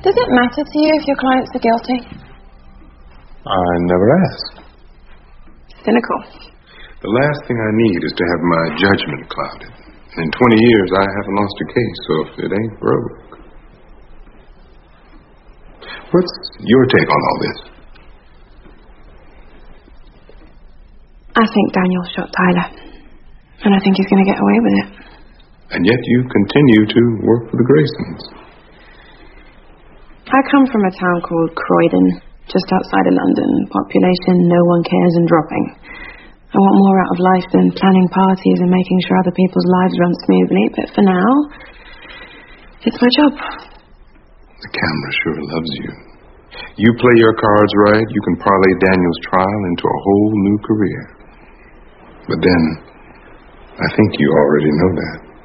Does it matter to you if your clients are guilty? I never asked. Cynical. The last thing I need is to have my judgment clouded. In 20 years, I haven't lost a case, so if it ain't broke. What's your take on all this? I think Daniel shot Tyler. And I think he's going to get away with it. And yet you continue to work for the Graysons. I come from a town called Croydon, just outside of London. Population, no one cares, and dropping. I want more out of life than planning parties and making sure other people's lives run smoothly. But for now, it's my job. The camera sure loves you. You play your cards right, you can parlay Daniel's trial into a whole new career. But then, I think you already know that.